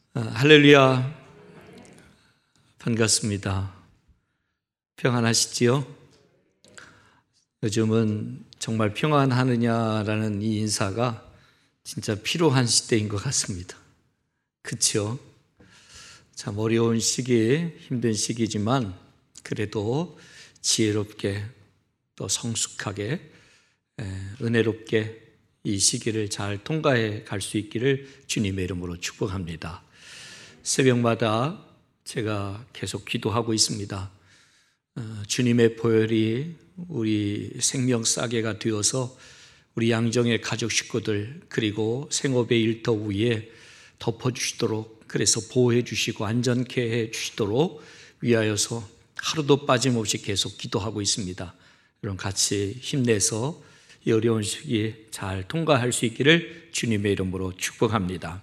할렐루야, 반갑습니다. 평안하시지요? 요즘은 정말 평안하느냐라는 이 인사가 진짜 필요한 시대인 것 같습니다. 그렇죠? 참 어려운 시기, 힘든 시기지만 그래도 지혜롭게 또 성숙하게 은혜롭게 이 시기를 잘 통과해 갈 수 있기를 주님의 이름으로 축복합니다. 새벽마다 제가 계속 기도하고 있습니다. 주님의 보혈이 우리 생명 싸개가 되어서 우리 양정의 가족 식구들 그리고 생업의 일터 위에 덮어주시도록, 그래서 보호해 주시고 안전케 해 주시도록 위하여서 하루도 빠짐없이 계속 기도하고 있습니다. 여러분 같이 힘내서 이 어려운 시기 잘 통과할 수 있기를 주님의 이름으로 축복합니다.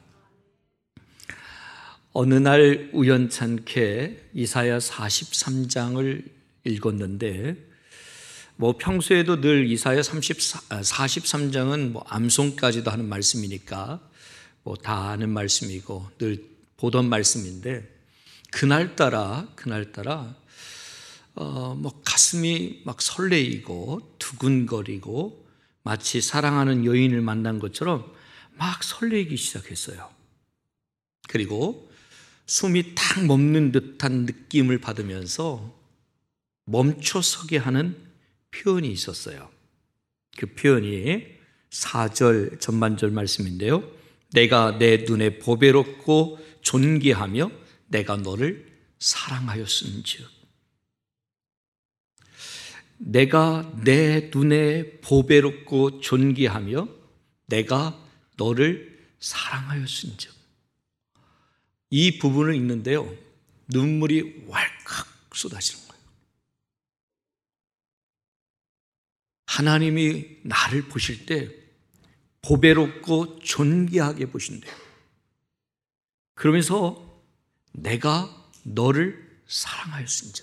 어느 날 우연찮게 이사야 43장을 읽었는데 평소에도 늘 이사야 43장은 암송까지도 하는 말씀이니까 다 아는 말씀이고 늘 보던 말씀인데 그날따라 가슴이 막 설레이고 두근거리고 마치 사랑하는 여인을 만난 것처럼 막 설레기 시작했어요. 그리고 숨이 탁 멎는 듯한 느낌을 받으면서 멈춰서게 하는 표현이 있었어요. 그 표현이 4절 전반절 말씀인데요. 내가 내 눈에 보배롭고 존귀하며 내가 너를 사랑하였은즉. 내가 내 눈에 보배롭고 존귀하며 내가 너를 사랑하였은즉. 이 부분을 읽는데요, 눈물이 왈칵 쏟아지는 거예요. 하나님이 나를 보실 때 보배롭고 존귀하게 보신대요. 그러면서 내가 너를 사랑하였은즉.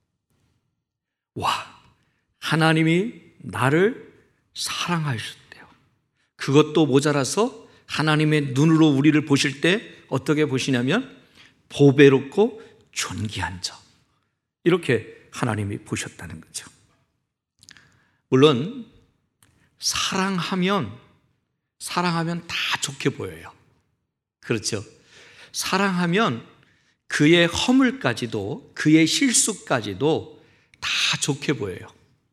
와, 하나님이 나를 사랑하셨대요. 그것도 모자라서 하나님의 눈으로 우리를 보실 때 어떻게 보시냐면 보배롭고 존귀한 자, 이렇게 하나님이 보셨다는 거죠. 물론 사랑하면 다 좋게 보여요. 그렇죠? 사랑하면 그의 허물까지도, 그의 실수까지도 다 좋게 보여요.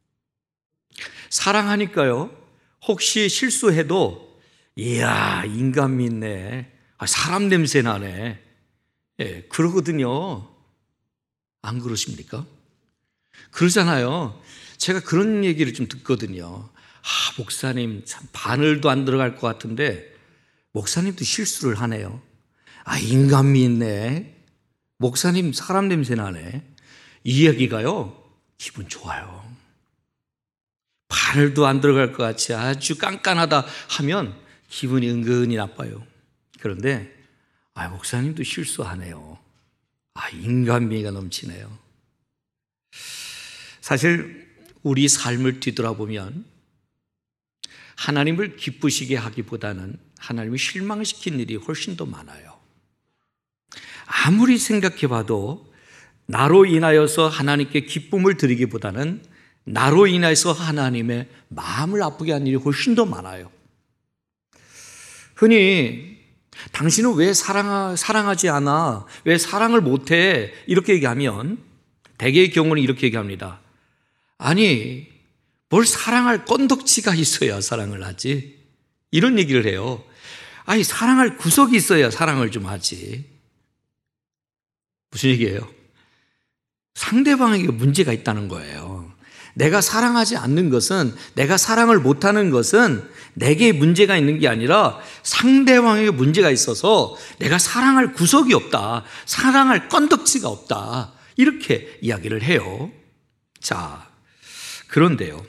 사랑하니까요, 혹시 실수해도 이야, 인간 믿네, 사람 냄새 나네, 그러거든요. 안 그러십니까? 그러잖아요. 제가 그런 얘기를 좀 듣거든요. 목사님 참 바늘도 안 들어갈 것 같은데 목사님도 실수를 하네요. 인간미 있네, 목사님 사람 냄새 나네. 이 이야기가요, 기분 좋아요. 바늘도 안 들어갈 것 같이 아주 깐깐하다 하면 기분이 은근히 나빠요. 그런데 목사님도 실수하네요, 인간미가 넘치네요. 사실 우리 삶을 뒤돌아보면 하나님을 기쁘시게 하기보다는 하나님을 실망시킨 일이 훨씬 더 많아요. 아무리 생각해봐도 나로 인하여서 하나님께 기쁨을 드리기보다는 나로 인해서 하나님의 마음을 아프게 한 일이 훨씬 더 많아요. 흔히 당신은 왜 사랑하지 않아? 왜 사랑을 못해? 이렇게 얘기하면 대개의 경우는 이렇게 얘기합니다. 아니, 뭘 사랑할 건덕지가 있어야 사랑을 하지? 이런 얘기를 해요. 사랑할 구석이 있어야 사랑을 좀 하지. 무슨 얘기예요? 상대방에게 문제가 있다는 거예요. 내가 사랑하지 않는 것은, 내가 사랑을 못하는 것은 내게 문제가 있는 게 아니라 상대방에게 문제가 있어서 내가 사랑할 구석이 없다, 사랑할 건덕지가 없다, 이렇게 이야기를 해요. 자, 그런데요,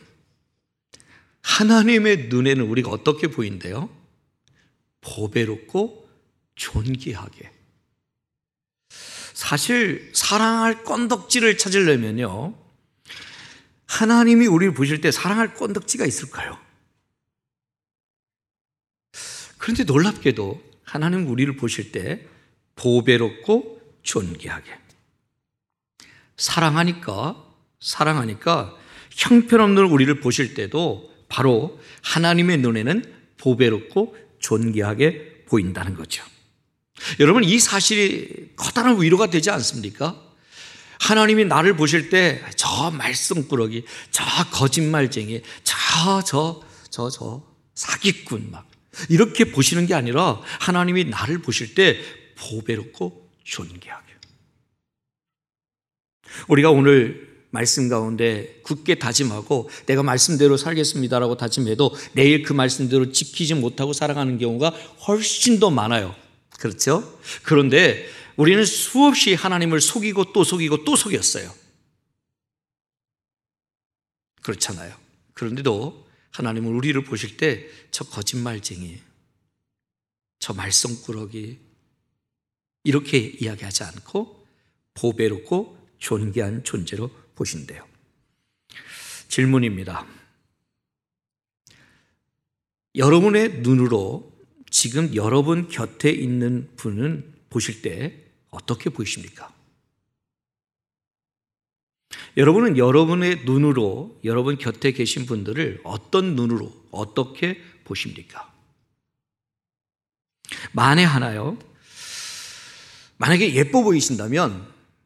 하나님의 눈에는 우리가 어떻게 보인대요? 보배롭고 존귀하게. 사실 사랑할 건덕지를 찾으려면요, 하나님이 우리를 보실 때 사랑할 건덕지가 있을까요? 그런데 놀랍게도 하나님 우리를 보실 때 보배롭고 존귀하게. 사랑하니까 형편없는 우리를 보실 때도 바로 하나님의 눈에는 보배롭고 존귀하게 보인다는 거죠. 여러분, 이 사실이 커다란 위로가 되지 않습니까? 하나님이 나를 보실 때 저 말썽꾸러기, 저 거짓말쟁이, 저 사기꾼 막 이렇게 보시는 게 아니라 하나님이 나를 보실 때 보배롭고 존귀하게. 우리가 오늘 말씀 가운데 굳게 다짐하고 내가 말씀대로 살겠습니다라고 다짐해도 내일 그 말씀대로 지키지 못하고 살아가는 경우가 훨씬 더 많아요. 그렇죠? 그런데 우리는 수없이 하나님을 속이고 또 속이고 또 속였어요. 그렇잖아요. 그런데도 하나님은 우리를 보실 때 저 거짓말쟁이, 저 말썽꾸러기 이렇게 이야기하지 않고 보배롭고 존귀한 존재로 보신대요. 질문입니다. 여러분의 눈으로 지금 여러분 곁에 있는 분은 보실 때 어떻게 보이십니까? 여러분은 여러분의 눈으로 여러분 곁에 계신 분들을 어떤 눈으로 어떻게 보십니까? 만에 하나요. 만약에 예뻐 보이신다면,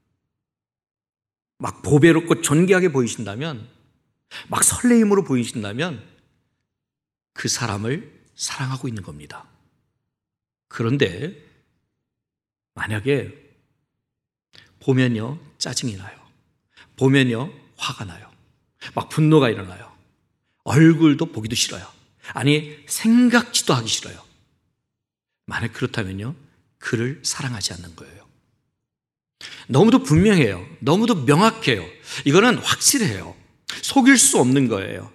막 보배롭고 존귀하게 보이신다면, 막 설레임으로 보이신다면 그 사람을 사랑하고 있는 겁니다. 그런데 만약에 보면요 짜증이 나요. 보면요 화가 나요. 막 분노가 일어나요. 얼굴도 보기도 싫어요. 아니 생각지도 하기 싫어요. 만약 그렇다면요 그를 사랑하지 않는 거예요. 너무도 분명해요. 너무도 명확해요. 이거는 확실해요. 속일 수 없는 거예요.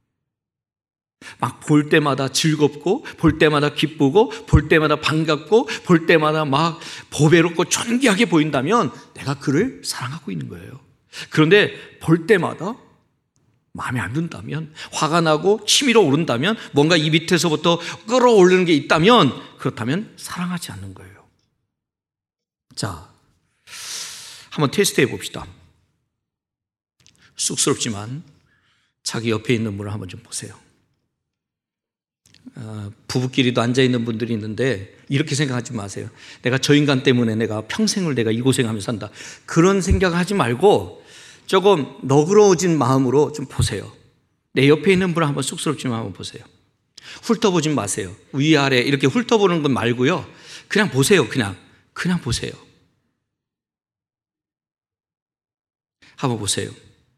막 볼 때마다 즐겁고 볼 때마다 기쁘고 볼 때마다 반갑고 볼 때마다 막 보배롭고 존귀하게 보인다면 내가 그를 사랑하고 있는 거예요. 그런데 볼 때마다 마음에 안 든다면, 화가 나고 치밀어 오른다면, 뭔가 이 밑에서부터 끌어올리는 게 있다면 그렇다면 사랑하지 않는 거예요. 자, 한번 테스트해 봅시다. 쑥스럽지만 자기 옆에 있는 분을 한번 좀 보세요. 부부끼리도 앉아있는 분들이 있는데 이렇게 생각하지 마세요. 내가 저 인간 때문에 내가 평생을 내가 이 고생하면서 산다. 그런 생각하지 말고 조금 너그러워진 마음으로 좀 보세요. 내 옆에 있는 분을 한번 쑥스럽지만 한번 보세요. 훑어보지 마세요. 위아래 이렇게 훑어보는 건 말고요. 그냥 보세요. 그냥 보세요. 한번 보세요.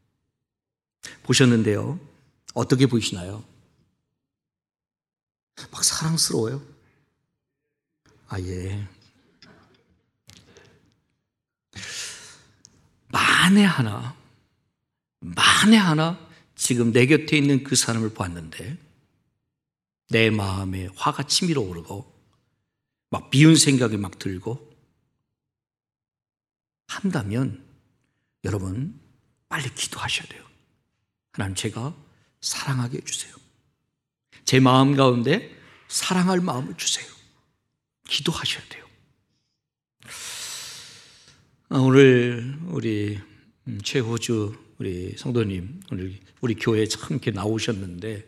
보셨는데요. 어떻게 보이시나요? 막 사랑스러워요? 예. 만에 하나 지금 내 곁에 있는 그 사람을 봤는데 내 마음에 화가 치밀어 오르고 막 미운 생각이 막 들고 한다면 여러분 빨리 기도하셔야 돼요. 하나님, 제가 사랑하게 해주세요. 제 마음 가운데 사랑할 마음을 주세요. 기도하셔야 돼요. 오늘 우리 최호주 우리 성도님 오늘 우리 교회에 참 이렇게 나오셨는데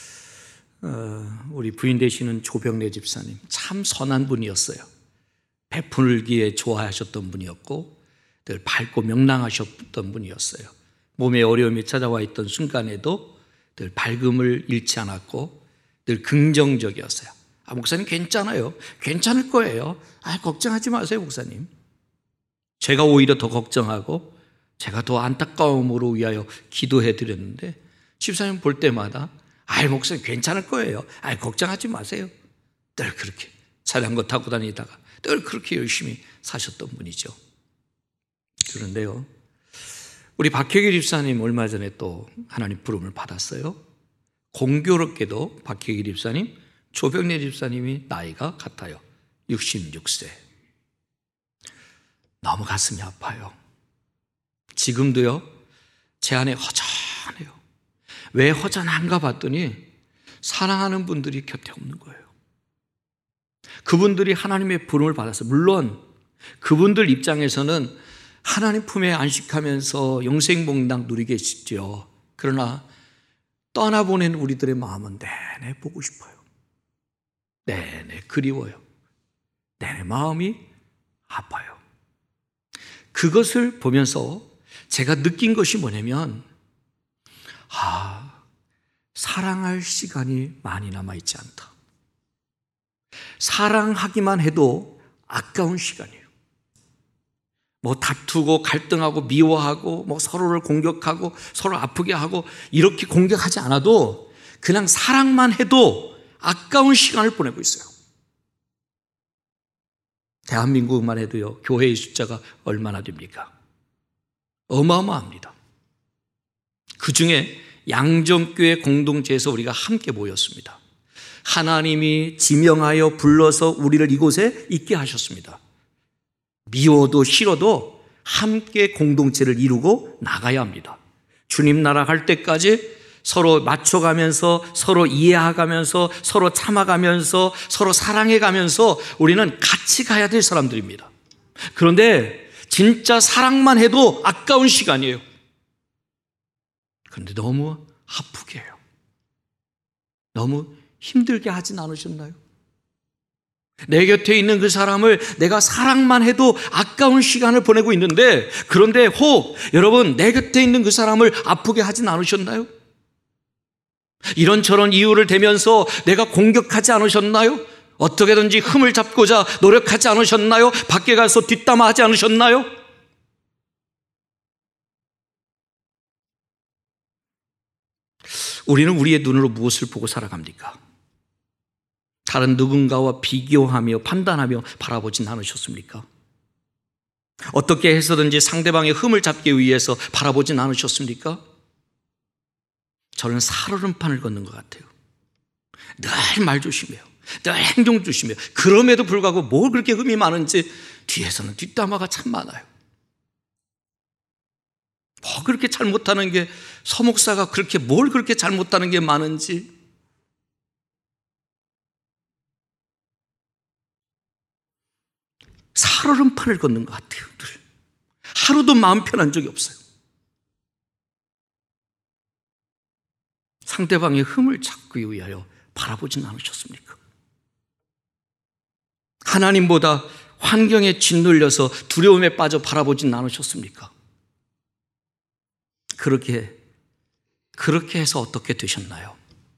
우리 부인 되시는 조병래 집사님 참 선한 분이었어요. 베풀기에 좋아하셨던 분이었고 늘 밝고 명랑하셨던 분이었어요. 몸에 어려움이 찾아와 있던 순간에도 늘 밝음을 잃지 않았고 늘 긍정적이었어요. 목사님 괜찮아요. 괜찮을 거예요. 걱정하지 마세요, 목사님. 제가 오히려 더 걱정하고 제가 더 안타까움으로 위하여 기도해 드렸는데 집사님 볼 때마다 목사님 괜찮을 거예요. 걱정하지 마세요. 늘 그렇게 자전거 타고 다니다가 늘 그렇게 열심히 사셨던 분이죠. 그런데요, 우리 박혜길 집사님 얼마 전에 또 하나님 부름을 받았어요. 공교롭게도 박혜길 집사님, 조병래 집사님이 나이가 같아요. 66세. 너무 가슴이 아파요. 지금도요, 제 안에 허전해요. 왜 허전한가 봤더니 사랑하는 분들이 곁에 없는 거예요. 그분들이 하나님의 부름을 받았어요. 물론 그분들 입장에서는 하나님 품에 안식하면서 영생복락 누리게 싶죠. 그러나 떠나보낸 우리들의 마음은 내내 보고 싶어요. 내내 그리워요. 내내 마음이 아파요. 그것을 보면서 제가 느낀 것이 뭐냐면, 사랑할 시간이 많이 남아있지 않다. 사랑하기만 해도 아까운 시간이에요. 다투고 갈등하고 미워하고 서로를 공격하고 서로 아프게 하고 이렇게 공격하지 않아도 그냥 사랑만 해도 아까운 시간을 보내고 있어요. 대한민국만 해도요, 교회의 숫자가 얼마나 됩니까? 어마어마합니다. 그 중에 양정교회 공동체에서 우리가 함께 모였습니다. 하나님이 지명하여 불러서 우리를 이곳에 있게 하셨습니다. 미워도 싫어도 함께 공동체를 이루고 나가야 합니다. 주님 나라 갈 때까지 서로 맞춰가면서 서로 이해해가면서 서로 참아가면서 서로 사랑해가면서 우리는 같이 가야 될 사람들입니다. 그런데 진짜 사랑만 해도 아까운 시간이에요. 그런데 너무 아프게 해요. 너무 힘들게 하진 않으셨나요? 내 곁에 있는 그 사람을 내가 사랑만 해도 아까운 시간을 보내고 있는데, 그런데 여러분, 내 곁에 있는 그 사람을 아프게 하진 않으셨나요? 이런저런 이유를 대면서 내가 공격하지 않으셨나요? 어떻게든지 흠을 잡고자 노력하지 않으셨나요? 밖에 가서 뒷담화하지 않으셨나요? 우리는 우리의 눈으로 무엇을 보고 살아갑니까? 다른 누군가와 비교하며 판단하며 바라보진 않으셨습니까? 어떻게 해서든지 상대방의 흠을 잡기 위해서 바라보진 않으셨습니까? 저는 살얼음판을 걷는 것 같아요. 늘 말 조심해요. 늘 행동 조심해요. 그럼에도 불구하고 뭘 그렇게 흠이 많은지 뒤에서는 뒷담화가 참 많아요. 뭐 그렇게 잘못하는 게, 서목사가 뭘 그렇게 잘못하는 게 많은지. 살얼음판을 걷는 것 같아요. 늘. 하루도 마음 편한 적이 없어요. 상대방의 흠을 찾기 위하여 바라보진 않으셨습니까? 하나님보다 환경에 짓눌려서 두려움에 빠져 바라보진 않으셨습니까? 그렇게 해서 어떻게 되셨나요?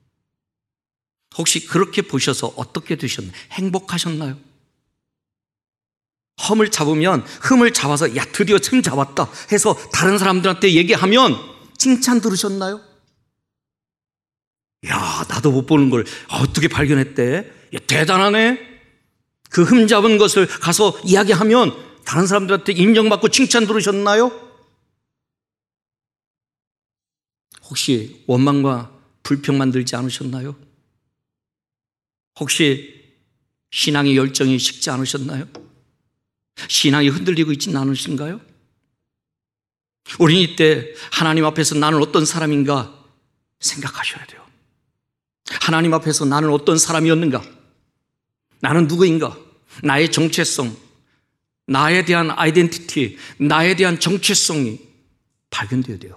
혹시 그렇게 보셔서 어떻게 되셨나요? 행복하셨나요? 흠을 잡아서 드디어 흠 잡았다 해서 다른 사람들한테 얘기하면 칭찬 들으셨나요? 야, 나도 못 보는 걸 어떻게 발견했대? 야, 대단하네. 그 흠 잡은 것을 가서 이야기하면 다른 사람들한테 인정받고 칭찬 들으셨나요? 혹시 원망과 불평 만들지 않으셨나요? 혹시 신앙의 열정이 식지 않으셨나요? 신앙이 흔들리고 있지는 않으신가요? 우리는 이때 하나님 앞에서 나는 어떤 사람인가 생각하셔야 돼요. 하나님 앞에서 나는 어떤 사람이었는가? 나는 누구인가? 나의 정체성, 나에 대한 아이덴티티, 나에 대한 정체성이 발견되어야 돼요.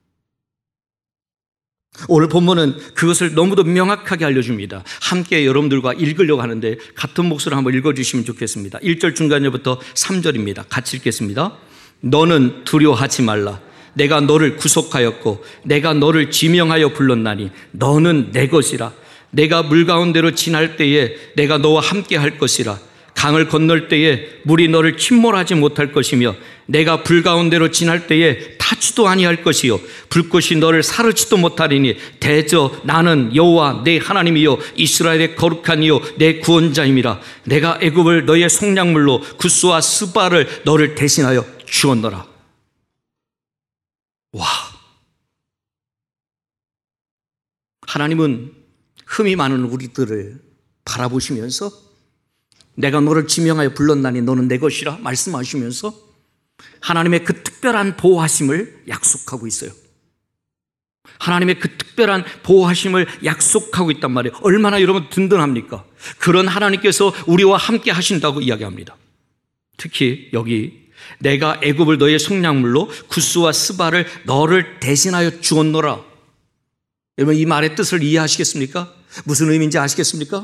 오늘 본문은 그것을 너무도 명확하게 알려줍니다. 함께 여러분들과 읽으려고 하는데 같은 목소리로 한번 읽어주시면 좋겠습니다. 1절 중간절부터 3절입니다. 같이 읽겠습니다. 너는 두려워하지 말라. 내가 너를 구속하였고 내가 너를 지명하여 불렀나니 너는 내 것이라. 내가 물 가운데로 지날 때에 내가 너와 함께 할 것이라. 강을 건널 때에 물이 너를 침몰하지 못할 것이며 내가 불 가운데로 지날 때에 타지도 아니할 것이요 불꽃이 너를 사르지도 못하리니 대저 나는 여호와 내 하나님이요 이스라엘의 거룩한 이요 내 구원자임이라. 내가 애굽을 너의 속량물로 구스와 스바를 너를 대신하여 주었노라. 와, 하나님은 흠이 많은 우리들을 바라보시면서 내가 너를 지명하여 불렀나니 너는 내 것이라 말씀하시면서 하나님의 그 특별한 보호하심을 약속하고 있어요. 하나님의 그 특별한 보호하심을 약속하고 있단 말이에요. 얼마나 여러분 든든합니까? 그런 하나님께서 우리와 함께 하신다고 이야기합니다. 특히 여기 내가 애굽을 너의 속량물로 구스와 스바를 너를 대신하여 주었노라. 여러분 이 말의 뜻을 이해하시겠습니까? 무슨 의미인지 아시겠습니까?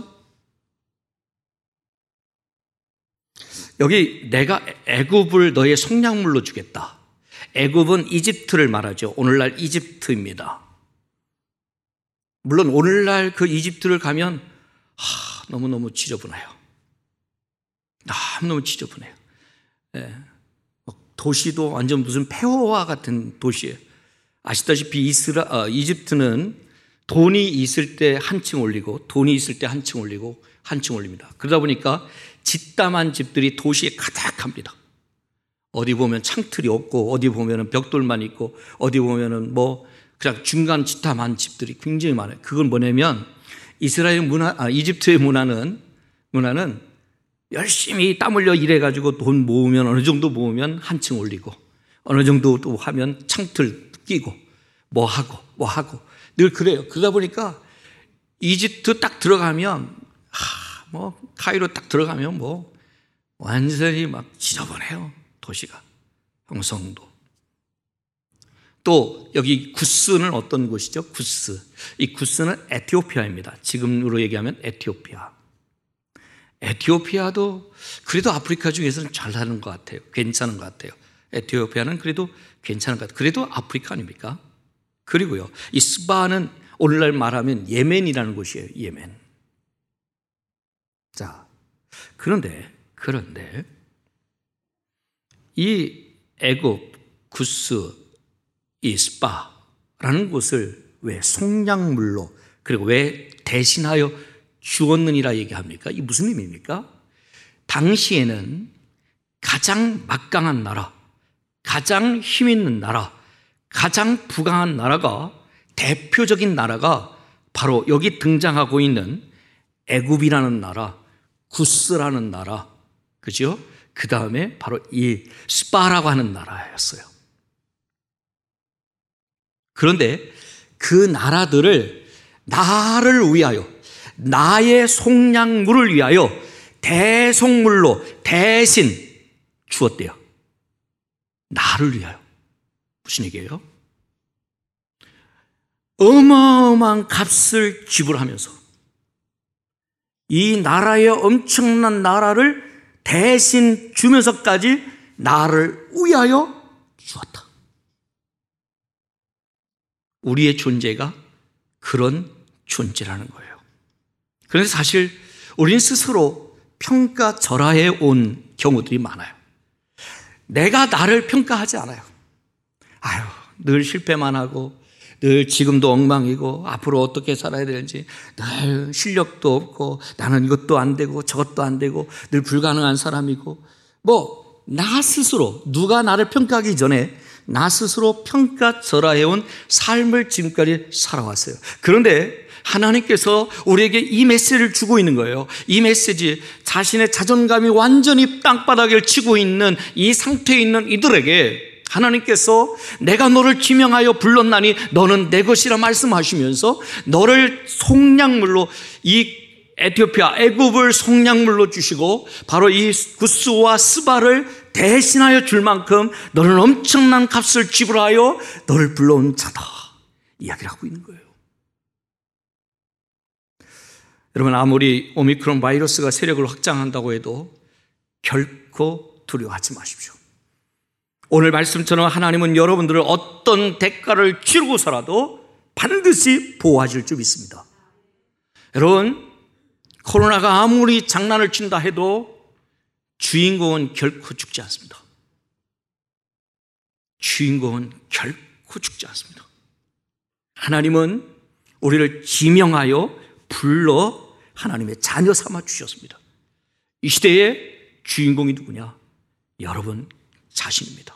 여기 내가 애굽을 너의 속량물로 주겠다. 애굽은 이집트를 말하죠. 오늘날 이집트입니다. 물론 오늘날 그 이집트를 가면 너무너무 지저분해요. 너무너무 지저분해요. 도시도 완전 무슨 폐허와 같은 도시예요. 아시다시피 이집트는 돈이 있을 때 한층 올리고 돈이 있을 때 한층 올리고 한층 올립니다. 그러다 보니까 짓담한 집들이 도시에 가득합니다. 어디 보면 창틀이 없고 어디 보면 벽돌만 있고 어디 보면 그냥 중간 짓담한 집들이 굉장히 많아요. 그건 뭐냐면 이집트의 문화는 열심히 땀 흘려 일해가지고 돈 모으면 어느 정도 모으면 한층 올리고 어느 정도 또 하면 창틀 끼고 뭐 하고 늘 그래요. 그러다 보니까 이집트 딱 들어가면 카이로 딱 들어가면 완전히 막 지저분해요. 도시가 형성도. 또 여기 구스는 어떤 곳이죠? 구스. 이 구스는 에티오피아입니다. 지금으로 얘기하면 에티오피아. 에티오피아도 그래도 아프리카 중에서는 잘 사는 것 같아요. 괜찮은 것 같아요. 에티오피아는 그래도 괜찮은 것 같아요. 그래도 아프리카 아닙니까? 그리고요, 이 스바는 오늘날 말하면 예멘이라는 곳이에요. 예멘. 자, 그런데 이 애굽, 구스, 이 스바라는 곳을 왜 속량물로 그리고 왜 대신하여 주었느니라 얘기합니까? 이게 무슨 의미입니까? 당시에는 가장 막강한 나라, 가장 힘 있는 나라, 가장 부강한 나라가, 대표적인 나라가 바로 여기 등장하고 있는 애굽이라는 나라, 구스라는 나라, 그죠? 그 다음에 바로 이 스바라고 하는 나라였어요. 그런데 그 나라들을 나를 위하여, 나의 속량물을 위하여 대속물로 대신 주었대요. 나를 위하여. 무슨 얘기예요? 어마어마한 값을 지불하면서 이 나라의 엄청난 나라를 대신 주면서까지 나를 위하여 주었다. 우리의 존재가 그런 존재라는 거예요. 그런데 사실 우리는 스스로 평가절하해 온 경우들이 많아요. 내가 나를 평가하지 않아요. 늘 실패만 하고 늘 지금도 엉망이고 앞으로 어떻게 살아야 되는지 늘 실력도 없고 나는 이것도 안 되고 저것도 안 되고 늘 불가능한 사람이고 나 스스로 누가 나를 평가하기 전에 나 스스로 평가절하해온 삶을 지금까지 살아왔어요. 그런데 하나님께서 우리에게 이 메시지를 주고 있는 거예요. 이 메시지, 자신의 자존감이 완전히 땅바닥을 치고 있는 이 상태에 있는 이들에게 하나님께서 내가 너를 지명하여 불렀나니 너는 내 것이라 말씀하시면서 너를 속량물로, 이 에티오피아, 애굽을 속량물로 주시고 바로 이 구스와 스바를 대신하여 줄 만큼 너는 엄청난 값을 지불하여 너를 불러온 자다, 이야기를 하고 있는 거예요. 여러분, 아무리 오미크론 바이러스가 세력을 확장한다고 해도 결코 두려워하지 마십시오. 오늘 말씀처럼 하나님은 여러분들을 어떤 대가를 치르고서라도 반드시 보호하실 줄 믿습니다. 여러분, 코로나가 아무리 장난을 친다 해도 주인공은 결코 죽지 않습니다. 주인공은 결코 죽지 않습니다. 하나님은 우리를 지명하여 불러 하나님의 자녀 삼아 주셨습니다. 이 시대의 주인공이 누구냐? 여러분 자신입니다.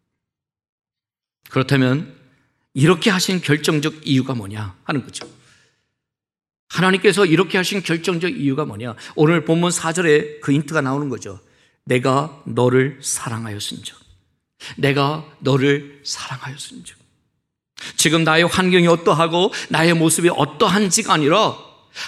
그렇다면 이렇게 하신 결정적 이유가 뭐냐 하는 거죠. 하나님께서 이렇게 하신 결정적 이유가 뭐냐? 오늘 본문 4절에 그 힌트가 나오는 거죠. 내가 너를 사랑하였은즉. 내가 너를 사랑하였은즉. 지금 나의 환경이 어떠하고 나의 모습이 어떠한지가 아니라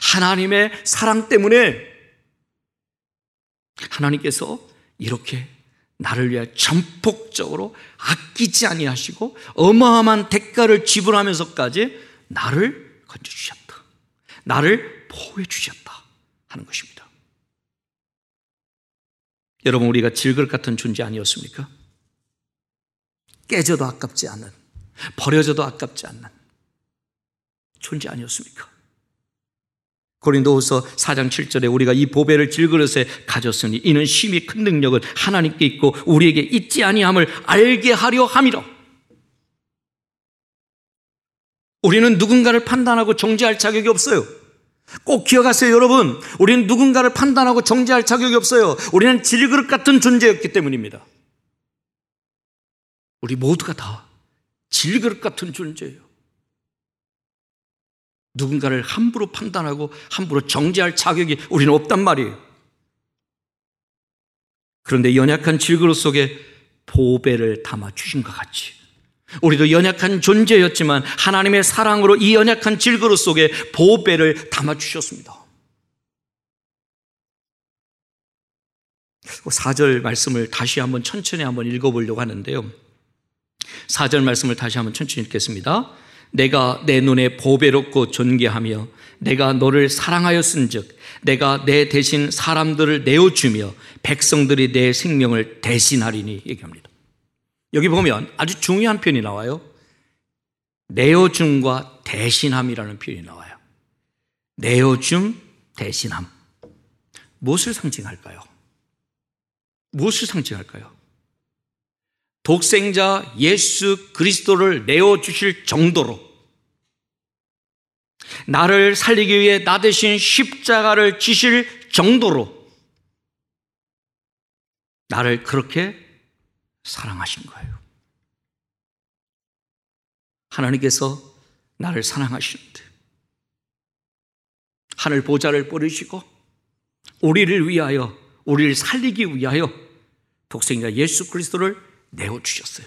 하나님의 사랑 때문에 하나님께서 이렇게 나를 위해 전폭적으로 아끼지 아니하시고 어마어마한 대가를 지불하면서까지 나를 건져주셨다, 나를 보호해 주셨다 하는 것입니다. 여러분, 우리가 질그릇 같은 존재 아니었습니까? 깨져도 아깝지 않은, 버려져도 아깝지 않는 존재 아니었습니까? 고린도후서 4장 7절에 우리가 이 보배를 질그릇에 가졌으니 이는 심히 큰 능력을 하나님께 있고 우리에게 있지 아니함을 알게 하려 함이라. 우리는 누군가를 판단하고 정죄할 자격이 없어요. 꼭 기억하세요, 여러분. 우리는 누군가를 판단하고 정죄할 자격이 없어요. 우리는 질그릇 같은 존재였기 때문입니다. 우리 모두가 다 질그릇 같은 존재예요. 누군가를 함부로 판단하고 함부로 정죄할 자격이 우리는 없단 말이에요. 그런데 연약한 질그릇 속에 보배를 담아 주신 것 같이 우리도 연약한 존재였지만 하나님의 사랑으로 이 연약한 질그릇 속에 보배를 담아 주셨습니다. 4절 말씀을 다시 한번 천천히 한번 읽어보려고 하는데요, 4절 말씀을 다시 한번 천천히 읽겠습니다. 내가 내 눈에 보배롭고 존귀하며 내가 너를 사랑하였은즉 내가 내 대신 사람들을 내어주며 백성들이 내 생명을 대신하리니 얘기합니다. 여기 보면 아주 중요한 표현이 나와요. 내어줌과 대신함이라는 표현이 나와요. 내어줌, 대신함. 무엇을 상징할까요? 무엇을 상징할까요? 독생자 예수 그리스도를 내어주실 정도로, 나를 살리기 위해 나 대신 십자가를 지실 정도로 나를 그렇게 사랑하신 거예요. 하나님께서 나를 사랑하시는데 하늘 보좌를 버리시고 우리를 위하여, 우리를 살리기 위하여 독생자 예수 그리스도를 내어주셨어요.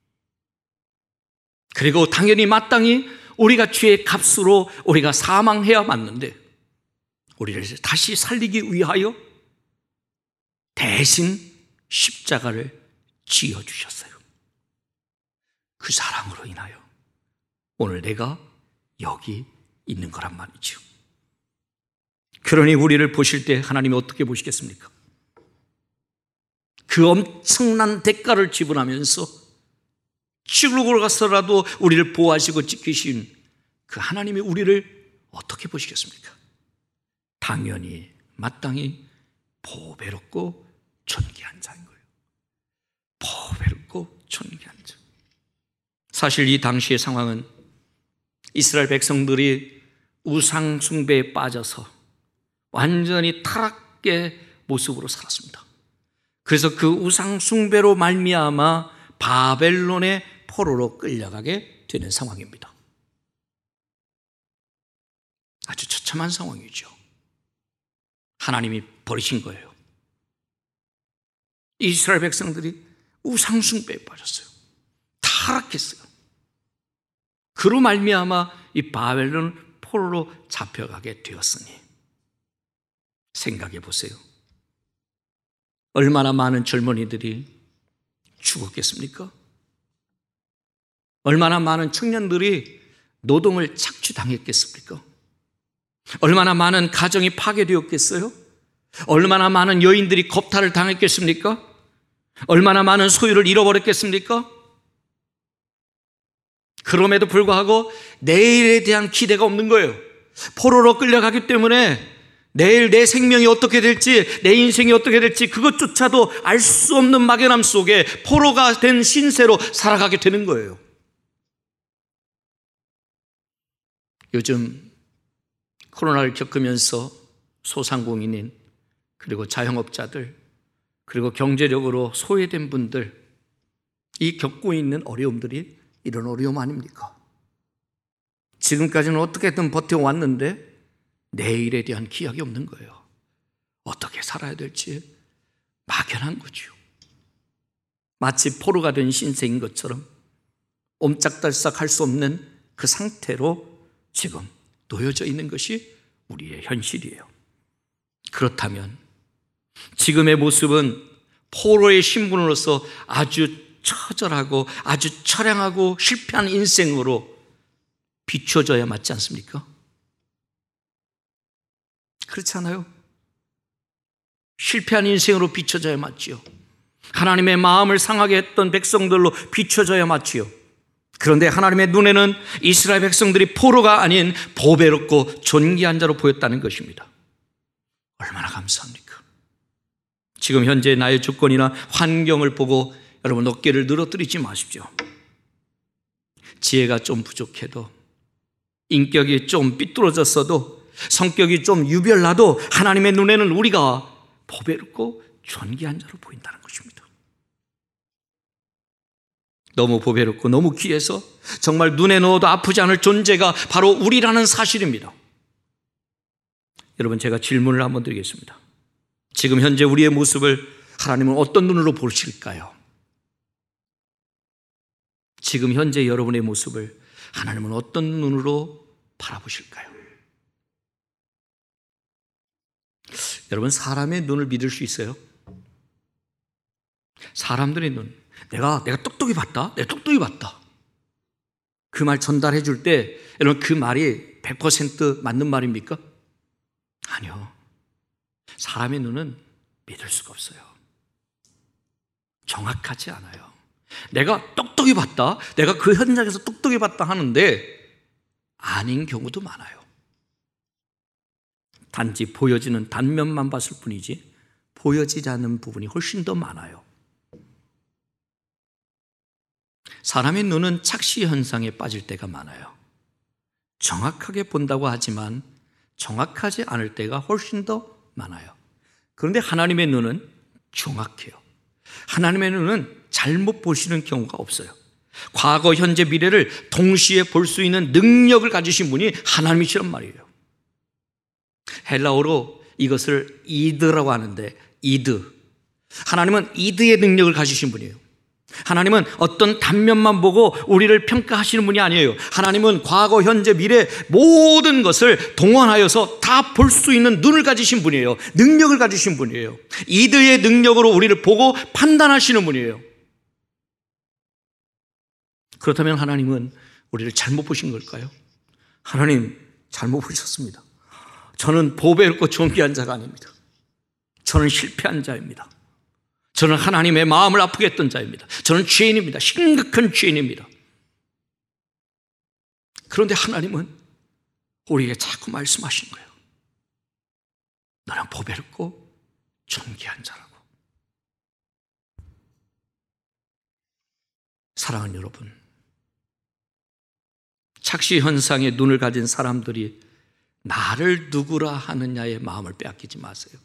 그리고 당연히 마땅히 우리가 죄의 값으로 우리가 사망해야 맞는데 우리를 다시 살리기 위하여 대신 십자가를 지어주셨어요. 그 사랑으로 인하여 오늘 내가 여기 있는 거란 말이죠. 그러니 우리를 보실 때 하나님이 어떻게 보시겠습니까? 그 엄청난 대가를 지불하면서 지옥으로 가서라도 우리를 보호하시고 지키신 그 하나님이 우리를 어떻게 보시겠습니까? 당연히 마땅히 보배롭고 존귀한 자인 거예요. 보배롭고 존귀한 자. 사실 이 당시의 상황은 이스라엘 백성들이 우상 숭배에 빠져서 완전히 타락의 모습으로 살았습니다. 그래서 그 우상 숭배로 말미암아 바벨론의 포로로 끌려가게 되는 상황입니다. 아주 처참한 상황이죠. 하나님이 버리신 거예요. 이스라엘 백성들이 우상 숭배에 빠졌어요. 타락했어요. 그로 말미암아 이 바벨론 포로로 잡혀가게 되었으니 생각해 보세요. 얼마나 많은 젊은이들이 죽었겠습니까? 얼마나 많은 청년들이 노동을 착취당했겠습니까? 얼마나 많은 가정이 파괴되었겠어요? 얼마나 많은 여인들이 겁탈을 당했겠습니까? 얼마나 많은 소유를 잃어버렸겠습니까? 그럼에도 불구하고 내일에 대한 기대가 없는 거예요. 포로로 끌려가기 때문에 내일 내 생명이 어떻게 될지, 내 인생이 어떻게 될지 그것조차도 알 수 없는 막연함 속에 포로가 된 신세로 살아가게 되는 거예요. 요즘 코로나를 겪으면서 소상공인인, 그리고 자영업자들, 그리고 경제력으로 소외된 분들, 이 겪고 있는 어려움들이 이런 어려움 아닙니까? 지금까지는 어떻게든 버텨왔는데 내일에 대한 기약이 없는 거예요. 어떻게 살아야 될지 막연한 거죠. 마치 포로가 된 신세인 것처럼 옴짝달싹 할 수 없는 그 상태로 지금 놓여져 있는 것이 우리의 현실이에요. 그렇다면 지금의 모습은 포로의 신분으로서 아주 처절하고 아주 처량하고 실패한 인생으로 비춰져야 맞지 않습니까? 그렇지 않아요? 실패한 인생으로 비춰져야 맞지요. 하나님의 마음을 상하게 했던 백성들로 비춰져야 맞지요. 그런데 하나님의 눈에는 이스라엘 백성들이 포로가 아닌 보배롭고 존귀한 자로 보였다는 것입니다. 얼마나 감사합니까? 지금 현재 나의 조건이나 환경을 보고 여러분 어깨를 늘어뜨리지 마십시오. 지혜가 좀 부족해도, 인격이 좀 삐뚤어졌어도, 성격이 좀 유별나도 하나님의 눈에는 우리가 보배롭고 존귀한 자로 보인다는 것입니다. 너무 보배롭고 너무 귀해서 정말 눈에 넣어도 아프지 않을 존재가 바로 우리라는 사실입니다. 여러분, 제가 질문을 한번 드리겠습니다. 지금 현재 우리의 모습을 하나님은 어떤 눈으로 보실까요? 지금 현재 여러분의 모습을 하나님은 어떤 눈으로 바라보실까요? 여러분, 사람의 눈을 믿을 수 있어요? 사람들의 눈, 내가 똑똑히 봤다, 내가 똑똑히 봤다, 그 말 전달해 줄 때 여러분 그 말이 100% 맞는 말입니까? 아니요. 사람의 눈은 믿을 수가 없어요. 정확하지 않아요. 내가 똑똑히 봤다, 내가 그 현장에서 똑똑히 봤다 하는데 아닌 경우도 많아요. 단지 보여지는 단면만 봤을 뿐이지 보여지지 않는 부분이 훨씬 더 많아요. 사람의 눈은 착시 현상에 빠질 때가 많아요. 정확하게 본다고 하지만 정확하지 않을 때가 훨씬 더 많아요. 그런데 하나님의 눈은 정확해요. 하나님의 눈은 잘못 보시는 경우가 없어요. 과거, 현재, 미래를 동시에 볼 수 있는 능력을 가지신 분이 하나님이시란 말이에요. 헬라어로 이것을 이드라고 하는데, 이드. 하나님은 이드의 능력을 가지신 분이에요. 하나님은 어떤 단면만 보고 우리를 평가하시는 분이 아니에요. 하나님은 과거, 현재, 미래 모든 것을 동원하여서 다 볼 수 있는 눈을 가지신 분이에요. 능력을 가지신 분이에요. 이드의 능력으로 우리를 보고 판단하시는 분이에요. 그렇다면 하나님은 우리를 잘못 보신 걸까요? 하나님 잘못 보셨습니다. 저는 보배롭고 존귀한 자가 아닙니다. 저는 실패한 자입니다. 저는 하나님의 마음을 아프게 했던 자입니다. 저는 죄인입니다. 심각한 죄인입니다. 그런데 하나님은 우리에게 자꾸 말씀하시는 거예요. 너는 보배롭고 존귀한 자라고. 사랑하는 여러분, 착시 현상에 눈을 가진 사람들이 나를 누구라 하느냐의 마음을 빼앗기지 마세요.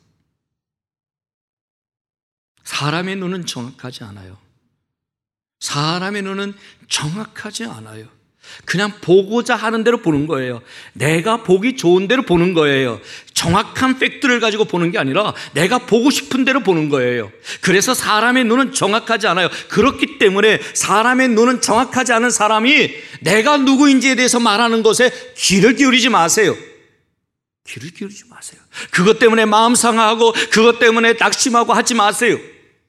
사람의 눈은 정확하지 않아요. 사람의 눈은 정확하지 않아요. 그냥 보고자 하는 대로 보는 거예요. 내가 보기 좋은 대로 보는 거예요. 정확한 팩트를 가지고 보는 게 아니라 내가 보고 싶은 대로 보는 거예요. 그래서 사람의 눈은 정확하지 않아요. 그렇기 때문에 사람의 눈은 정확하지 않은 사람이 내가 누구인지에 대해서 말하는 것에 귀를 기울이지 마세요. 귀를 기울이지 마세요. 그것 때문에 마음 상하고 그것 때문에 낙심하고 하지 마세요.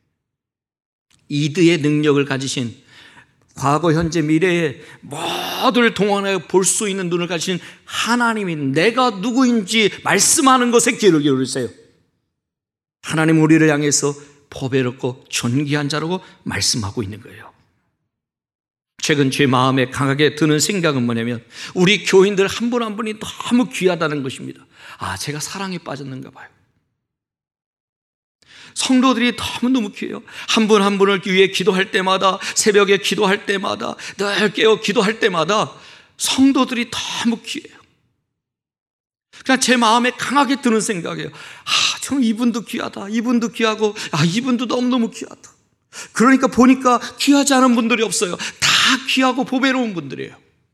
이드의 능력을 가지신, 과거, 현재, 미래에 모두를 동원하여 볼 수 있는 눈을 가지신 하나님이 내가 누구인지 말씀하는 것에 귀를 기울이세요. 하나님 우리를 향해서 보배롭고 존귀한 자라고 말씀하고 있는 거예요. 최근 제 마음에 강하게 드는 생각은 뭐냐면 우리 교인들 한 분 한 분이 너무 귀하다는 것입니다. 제가 사랑에 빠졌는가 봐요. 성도들이 너무너무 귀해요. 한 분 한 분을 위해 기도할 때마다, 새벽에 기도할 때마다, 늘 깨어 기도할 때마다 성도들이 너무 귀해요. 그냥 제 마음에 강하게 드는 생각이에요. 참 이분도 귀하다, 이분도 귀하고, 이분도 너무너무 귀하다. 그러니까 보니까 귀하지 않은 분들이 없어요. 다 귀하고 보배로운 분들이에요.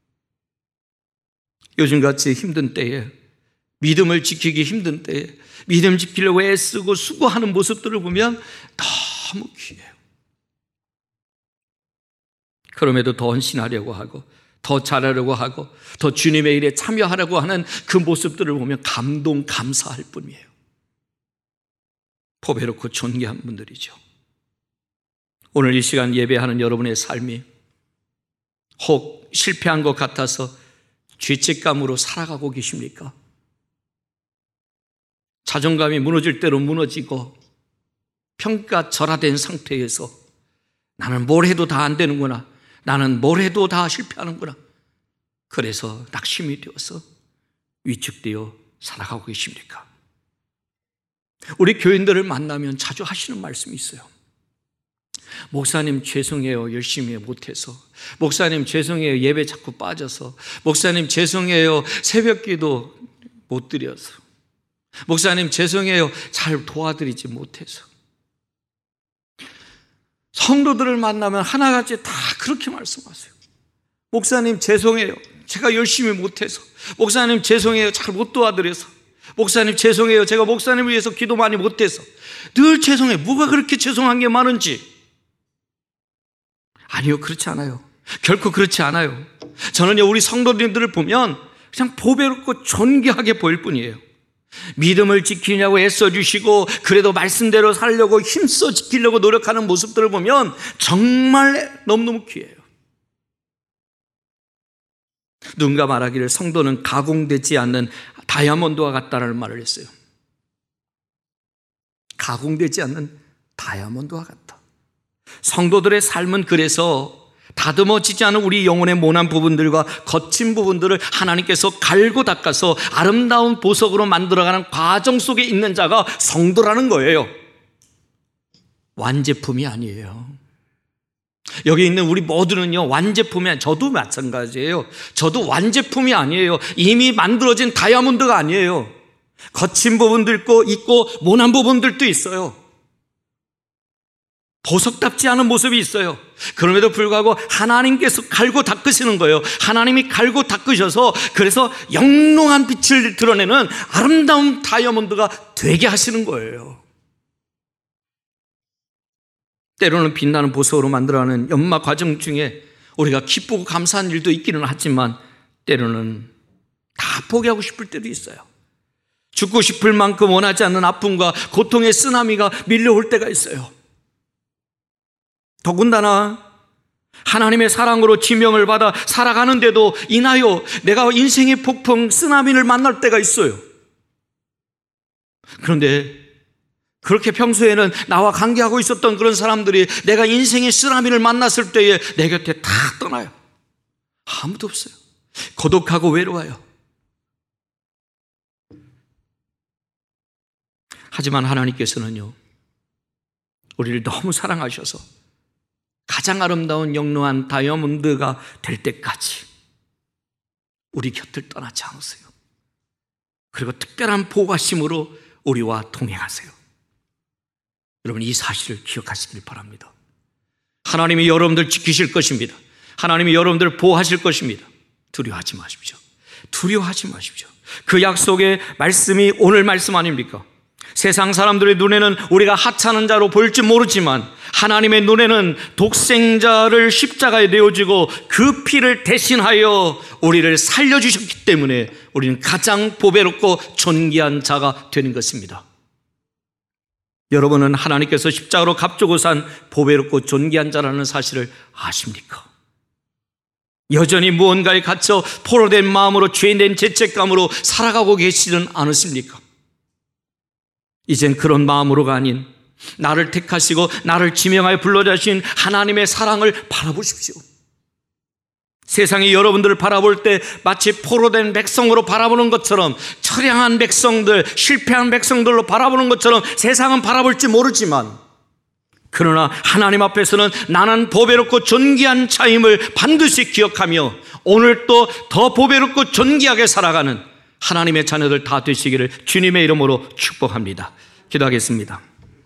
요즘같이 힘든 때에, 믿음을 지키기 힘든 때에 믿음 지키려고 애쓰고 수고하는 모습들을 보면 너무 귀해요. 그럼에도 더 헌신하려고 하고 더 잘하려고 하고 더 주님의 일에 참여하려고 하는 그 모습들을 보면 감동, 감사할 뿐이에요. 보배롭고 존귀한 분들이죠. 오늘 이 시간 예배하는 여러분의 삶이 혹 실패한 것 같아서 죄책감으로 살아가고 계십니까? 자존감이 무너질 대로 무너지고 평가절하된 상태에서 나는 뭘 해도 다 안 되는구나, 나는 뭘 해도 다 실패하는구나, 그래서 낙심이 되어서 위축되어 살아가고 계십니까? 우리 교인들을 만나면 자주 하시는 말씀이 있어요. 목사님 죄송해요, 열심히 못해서. 목사님 죄송해요, 예배 자꾸 빠져서. 목사님 죄송해요, 새벽기도 못 드려서. 목사님 죄송해요, 잘 도와드리지 못해서. 성도들을 만나면 하나같이 다 그렇게 말씀하세요. 목사님 죄송해요, 제가 열심히 못해서. 목사님 죄송해요, 잘 못 도와드려서. 목사님 죄송해요, 제가 목사님을 위해서 기도 많이 못해서. 늘 죄송해요. 뭐가 그렇게 죄송한 게 많은지. 아니요, 그렇지 않아요. 결코 그렇지 않아요. 저는요, 우리 성도님들을 보면 그냥 보배롭고 존귀하게 보일 뿐이에요. 믿음을 지키려고 애써주시고 그래도 말씀대로 살려고 힘써 지키려고 노력하는 모습들을 보면 정말 너무너무 귀해요. 누군가 말하기를 성도는 가공되지 않는 다이아몬드와 같다라는 말을 했어요. 가공되지 않는 다이아몬드와 같다. 성도들의 삶은 그래서 다듬어지지 않은 우리 영혼의 모난 부분들과 거친 부분들을 하나님께서 갈고 닦아서 아름다운 보석으로 만들어가는 과정 속에 있는 자가 성도라는 거예요. 완제품이 아니에요. 여기 있는 우리 모두는요, 완제품이 아니에요. 저도 마찬가지예요. 저도 완제품이 아니에요. 이미 만들어진 다이아몬드가 아니에요. 거친 부분도 있고 모난 부분들도 있어요. 보석답지 않은 모습이 있어요. 그럼에도 불구하고 하나님께서 갈고 닦으시는 거예요. 하나님이 갈고 닦으셔서 그래서 영롱한 빛을 드러내는 아름다운 다이아몬드가 되게 하시는 거예요. 때로는 빛나는 보석으로 만들어가는 연마 과정 중에 우리가 기쁘고 감사한 일도 있기는 하지만 때로는 다 포기하고 싶을 때도 있어요. 죽고 싶을 만큼 원하지 않는 아픔과 고통의 쓰나미가 밀려올 때가 있어요. 더군다나 하나님의 사랑으로 지명을 받아 살아가는데도 인하여 내가 인생의 폭풍 쓰나미를 만날 때가 있어요. 그런데 그렇게 평소에는 나와 관계하고 있었던 그런 사람들이 내가 인생의 쓰나미를 만났을 때에 내 곁에 다 떠나요. 아무도 없어요. 고독하고 외로워요. 하지만 하나님께서는요, 우리를 너무 사랑하셔서 가장 아름다운 영롱한 다이아몬드가 될 때까지 우리 곁을 떠나지 않으세요. 그리고 특별한 보호하심으로 우리와 동행하세요. 여러분, 이 사실을 기억하시길 바랍니다. 하나님이 여러분들 지키실 것입니다. 하나님이 여러분들 보호하실 것입니다. 두려워하지 마십시오. 두려워하지 마십시오. 그 약속의 말씀이 오늘 말씀 아닙니까? 세상 사람들의 눈에는 우리가 하찮은 자로 보일지 모르지만 하나님의 눈에는 독생자를 십자가에 내어주고 그 피를 대신하여 우리를 살려주셨기 때문에 우리는 가장 보배롭고 존귀한 자가 되는 것입니다. 여러분은 하나님께서 십자가로 값주고 산 보배롭고 존귀한 자라는 사실을 아십니까? 여전히 무언가에 갇혀 포로된 마음으로 죄된 죄책감으로 살아가고 계시지는 않으십니까? 이젠 그런 마음으로가 아닌 나를 택하시고 나를 지명하여 불러주신 하나님의 사랑을 바라보십시오. 세상이 여러분들을 바라볼 때 마치 포로된 백성으로 바라보는 것처럼, 처량한 백성들, 실패한 백성들로 바라보는 것처럼 세상은 바라볼지 모르지만, 그러나 하나님 앞에서는 나는 보배롭고 존귀한 자임을 반드시 기억하며 오늘 또 더 보배롭고 존귀하게 살아가는 하나님의 자녀들 다 되시기를 주님의 이름으로 축복합니다. 기도하겠습니다.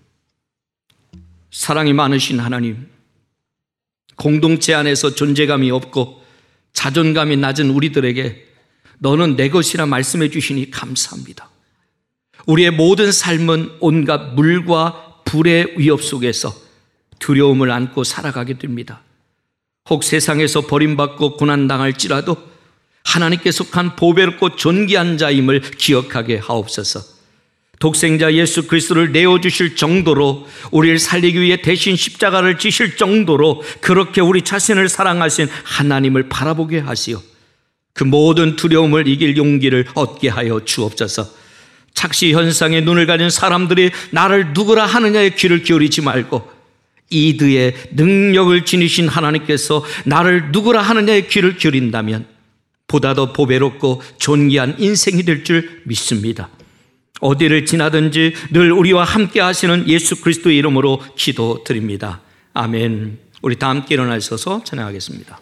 사랑이 많으신 하나님, 공동체 안에서 존재감이 없고 자존감이 낮은 우리들에게 너는 내 것이라 말씀해 주시니 감사합니다. 우리의 모든 삶은 온갖 물과 불의 위협 속에서 두려움을 안고 살아가게 됩니다. 혹 세상에서 버림받고 고난당할지라도 하나님께 속한 보배롭고 존귀한 자임을 기억하게 하옵소서. 독생자 예수 그리스도를 내어주실 정도로, 우리를 살리기 위해 대신 십자가를 지실 정도로 그렇게 우리 자신을 사랑하신 하나님을 바라보게 하시어 그 모든 두려움을 이길 용기를 얻게 하여 주옵소서. 착시 현상에 눈을 가진 사람들이 나를 누구라 하느냐에 귀를 기울이지 말고, 이드의 능력을 지니신 하나님께서 나를 누구라 하느냐에 귀를 기울인다면 보다 더 보배롭고 존귀한 인생이 될 줄 믿습니다. 어디를 지나든지 늘 우리와 함께 하시는 예수 그리스도의 이름으로 기도드립니다. 아멘. 우리 다 함께 일어나 있어서 찬양하겠습니다.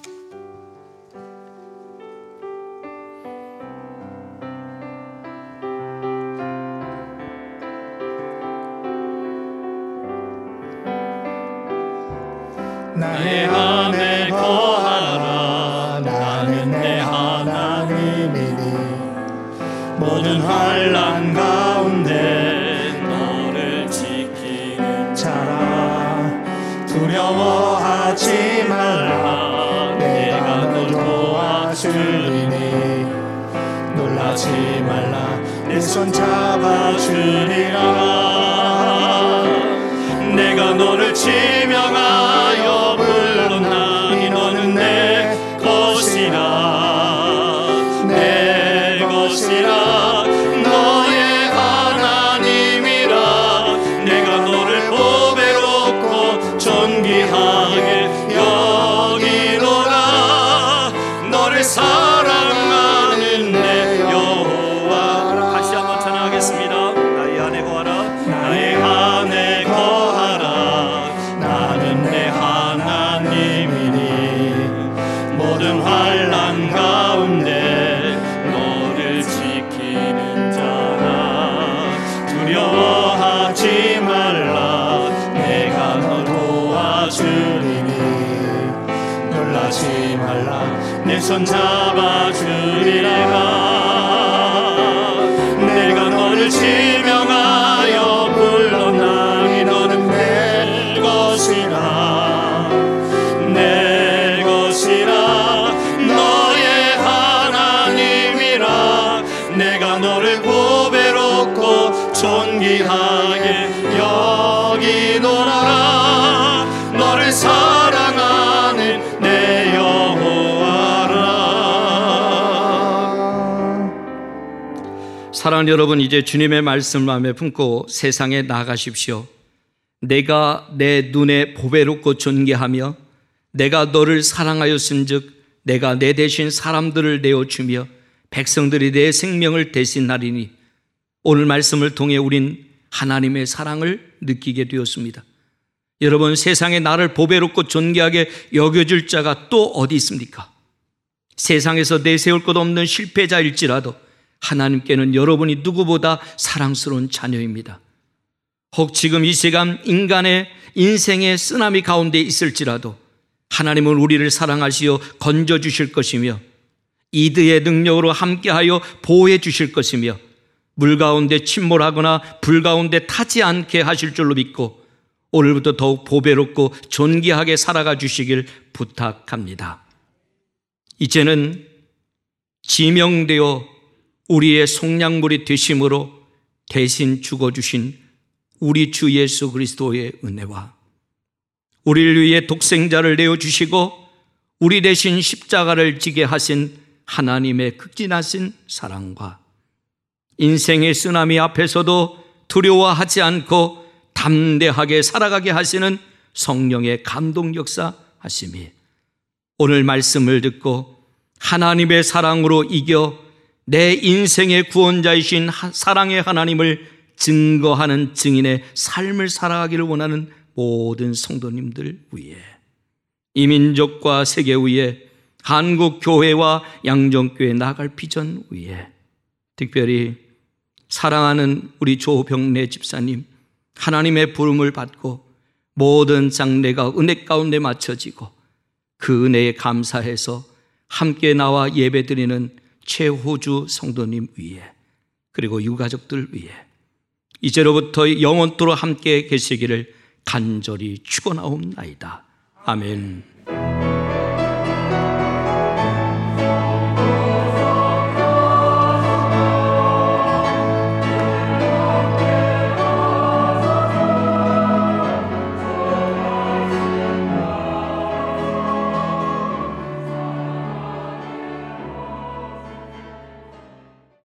나의 안에 거하라. 나는 내 하나님이니 모든 환난 가운데 너를 지키는 자라. 두려워하지 말라. 내가 널 도와주리니 놀라지 말라. 내 손 잡아주리라. 내가 너를 지명하여 불렀나니 너는 내 것이라. 내 것이라. 너의 하나님이라. 내가 너를 보배롭고 존귀하게 여기노라. 너를 사랑하는 내 여호와. 다시 한번 찬양하겠습니다. 나의 안에 거하라. 나의 안에 거하라. 나는 내 하나님이니 모든 환난 가운데 너를 지키는 자라. 두려워하지 말라. 내가 너 도와주리니 놀라지 말라. 내 손 잡아주리라. 내가 너를 지명하여 불렀나니 너는 내 것이라. 내 것이라. 너의 하나님이라. 내가 너를 보배롭고 존귀하게 여기노라. 너를 사랑하는 내 여호와라. 사랑하는 여러분, 이제 주님의 말씀을 마음에 품고 세상에 나가십시오. 내가 내 눈에 보배롭고 존귀하며 내가 너를 사랑하였은즉 내가 내 대신 사람들을 내어주며 백성들이 내 생명을 대신하리니. 오늘 말씀을 통해 우린 하나님의 사랑을 느끼게 되었습니다. 여러분, 세상에 나를 보배롭고 존귀하게 여겨줄 자가 또 어디 있습니까? 세상에서 내세울 것 없는 실패자일지라도 하나님께는 여러분이 누구보다 사랑스러운 자녀입니다. 혹 지금 이 시간 인간의 인생의 쓰나미 가운데 있을지라도 하나님은 우리를 사랑하시어 건져주실 것이며 이드의 능력으로 함께하여 보호해 주실 것이며 물 가운데 침몰하거나 불 가운데 타지 않게 하실 줄로 믿고 오늘부터 더욱 보배롭고 존귀하게 살아가 주시길 부탁합니다. 이제는 지명되어 우리의 속량물이 되심으로 대신 죽어주신 우리 주 예수 그리스도의 은혜와 우리를 위해 독생자를 내어주시고 우리 대신 십자가를 지게 하신 하나님의 극진하신 사랑과 인생의 쓰나미 앞에서도 두려워하지 않고 담대하게 살아가게 하시는 성령의 감동 역사 하심이 오늘 말씀을 듣고 하나님의 사랑으로 이겨 내 인생의 구원자이신 사랑의 하나님을 증거하는 증인의 삶을 살아가기를 원하는 모든 성도님들 위해 이 민족과 세계 위에 한국 교회와 양정교회 나갈 비전 위에 특별히 사랑하는 우리 조병래 집사님 하나님의 부름을 받고 모든 장래가 은혜 가운데 맞춰지고 그 은혜에 감사해서 함께 나와 예배드리는 최호주 성도님 위에 그리고 유가족들 위에 이제로부터 영원토록 함께 계시기를 간절히 축원하옵나이다. 아멘.